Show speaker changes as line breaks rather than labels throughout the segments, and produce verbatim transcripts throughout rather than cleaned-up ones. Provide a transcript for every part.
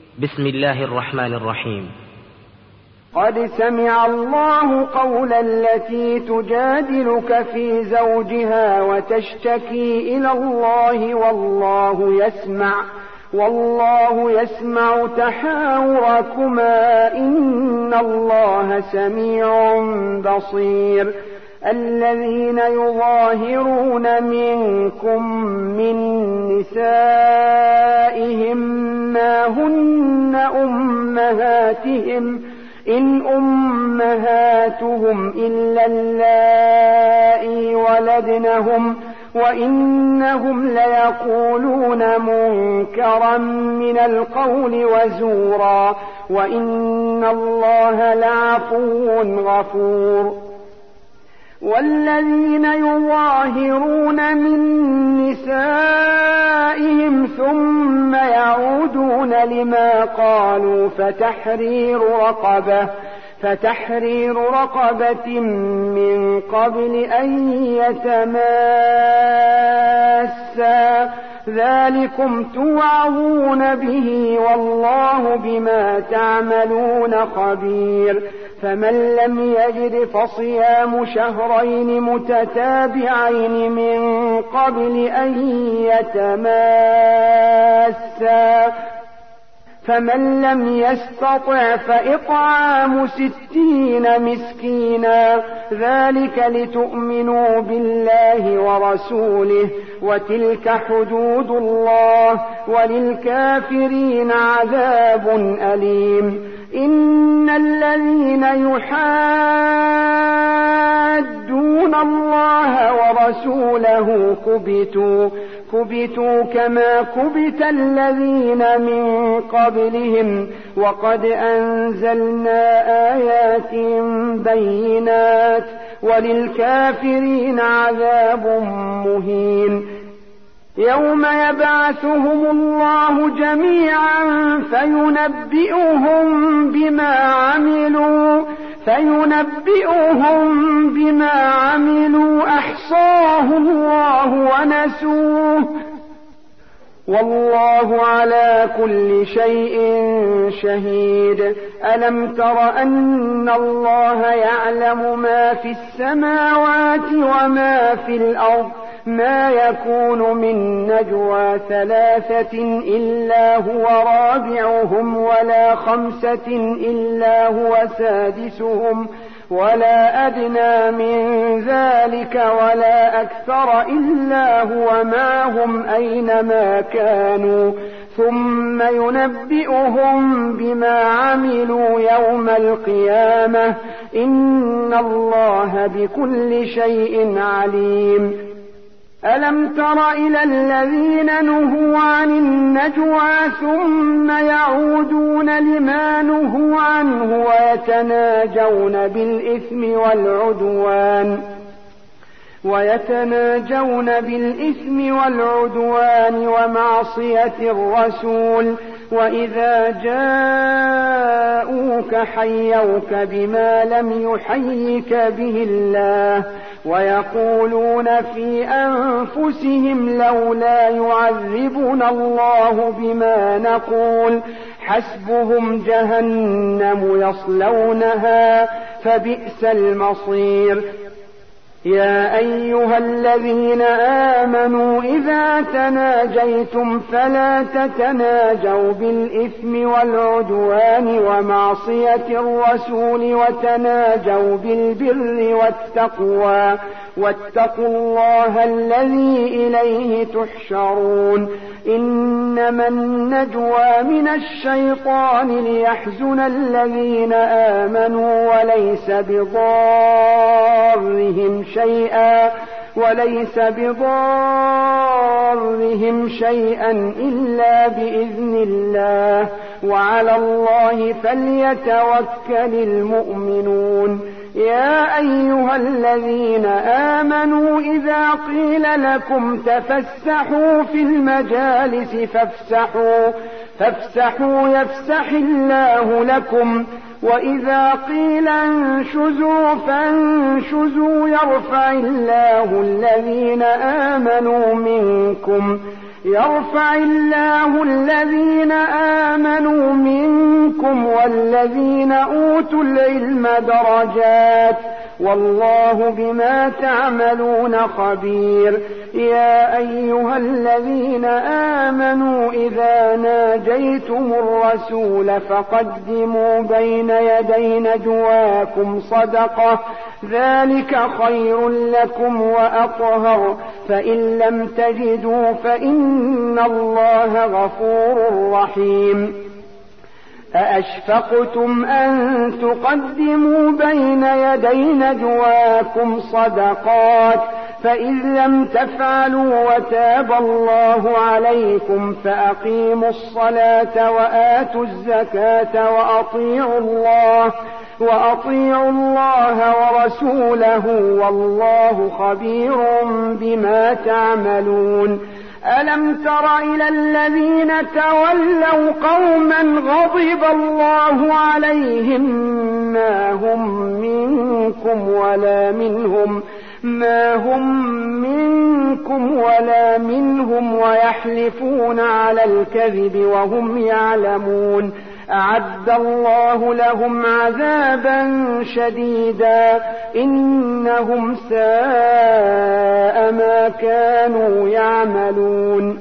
بسم الله الرحمن الرحيم.
قد سمع الله قول التي تجادلك في زوجها وتشتكي إلى الله والله يسمع والله يسمع تحاوركما إن الله سميع بصير. الذين يظاهرون منكم من نسائهم ما هن أمهاتهم إن أمهاتهم إلا اللائي ولدنهم وإنهم ليقولون منكرا من القول وزورا وإن الله لعفو غفور. والذين يظاهرون من نسائهم ثم يعودون لما قالوا فتحرير رقبة فتحرير رقبة من قبل أن يتماسا ذلكم توعظون به والله بما تعملون خبير. فمن لم يجد فصيام شهرين متتابعين من قبل أن يتماسا فمن لم يستطع فإطعام ستين مسكينا ذلك لتؤمنوا بالله ورسوله وتلك حدود الله وللكافرين عذاب أليم. إن الذين يحادون الله ورسوله كبتوا كبتوا كما كبت الذين من قبلهم وقد أنزلنا آيات بينات وللكافرين عذاب مهين. يوم يبعثهم الله جميعا فينبئهم بما عملوا فينبئهم بما عملوا أحصاه الله ونسوه والله على كل شيء شهيد. ألم تر أن الله يعلم ما في السماوات وما في الأرض ما يكون من نجوى ثلاثة إلا هو رابعهم ولا خمسة إلا هو سادسهم ولا أدنى من ذلك ولا أكثر إلا هو معهم أينما كانوا ثم ينبئهم بما عملوا يوم القيامة إن الله بكل شيء عليم. ألم تر إلى الذين نهوا عن النجوى ثم يعودون لما نهوا عنه ويتناجون بالإثم والعدوان ويتناجون بالإثم والعدوان ومعصية الرسول وإذا جاءوك حيوك بما لم يحيك به الله ويقولون في أنفسهم لولا يعذبنا الله بما نقول حسبهم جهنم يصلونها فبئس المصير. يا أيها الذين آمنوا إذا تناجيتم فلا تتناجوا بالإثم والعدوان ومعصية الرسول وتناجوا بالبر والتقوى واتقوا الله الذي إليه تحشرون. إنما النجوى من الشيطان ليحزن الذين آمنوا وليس بضارهم شيئا وليس بضارهم شيئا إلا بإذن الله وعلى الله فليتوكل المؤمنون. يا أيها الذين آمنوا إذا قيل لكم تفسحوا في المجالس فافسحوا فافسحوا يفسح الله لكم وإذا قيل انشزوا فانشزوا يرفع الله الذين آمنوا منكم يرفع الله الذين آمنوا منكم والذين أوتوا العلم درجات والله بما تعملون خبير. يا أيها الذين آمنوا إذا ناجيتم الرسول فقدموا بين يدي نجواكم صدقة ذلك خير لكم وأطهر فإن لم تجدوا فإن الله غفور رحيم. أأشفقتم أن تقدموا بين يدي نجواكم صدقات فإن لم تفعلوا وتاب الله عليكم فأقيموا الصلاة وآتوا الزكاة وأطيعوا الله وأطيعوا الله ورسوله والله خبير بما تعملون. ألم تر إلى الذين تولوا قوما غضب الله عليهم ما هم منكم ولا منهم ما هم منكم ولا منهم ويحلفون على الكذب وهم يعلمون أعد الله لهم عذابا شديدا إنهم ساء ما كانوا يعملون.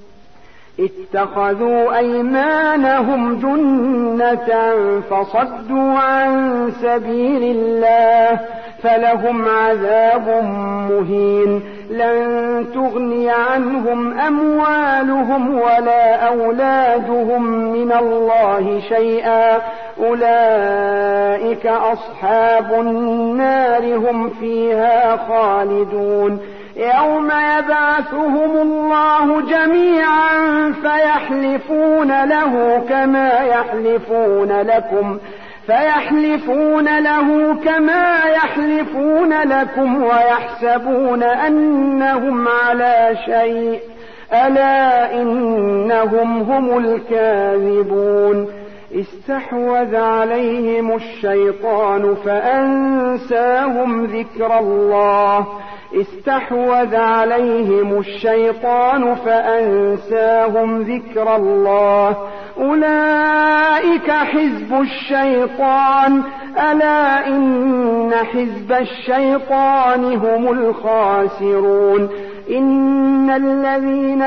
اتخذوا أيمانهم جنة فصدوا عن سبيل الله فلهم عذاب مهين. لن تغني عنهم أموالهم ولا أولادهم من الله شيئا أولئك أصحاب النار هم فيها خالدون. يوم يبعثهم الله جميعا فيحلفون له كما يحلفون لكم فيحلفون له كما يحلفون لكم ويحسبون أنهم على شيء ألا إنهم هم الكاذبون. استحوذ عليهم الشيطان فأنساهم ذكر الله استحوذ عليهم الشيطان فأنساهم ذكر الله أولئك حزب الشيطان ألا إن حزب الشيطان هم الخاسرون. إن الذين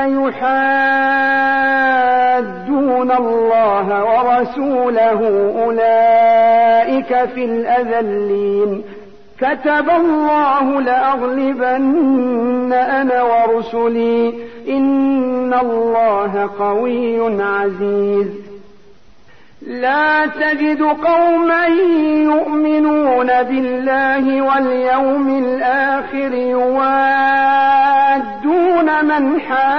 يحادون الله ورسوله أولئك في الأذلين. كتب الله لأغلبن أنا ورسلي إن الله قوي عزيز. لا تجد قوما يؤمنون بالله واليوم الآخر يوادون من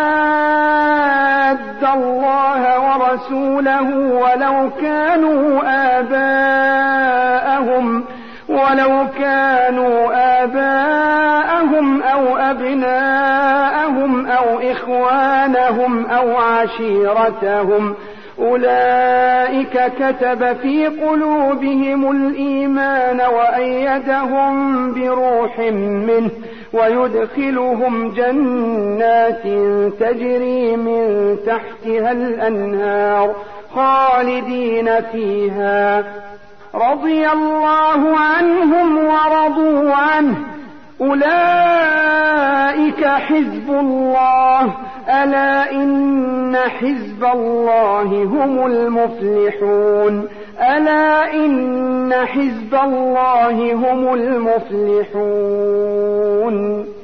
حاد الله ورسوله ولو كانوا آباءهم ولو كانوا آباءهم أو أبناءهم أو إخوانهم أو عشيرتهم أولئك كتب في قلوبهم الإيمان وأيدهم بروح منه ويدخلهم جنات تجري من تحتها الأنهار خالدين فيها رضي الله عنهم ورضوا عنه أولئك حزب الله ألا إن حزب الله هم المفلحون ألا إن حزب الله هم المفلحون.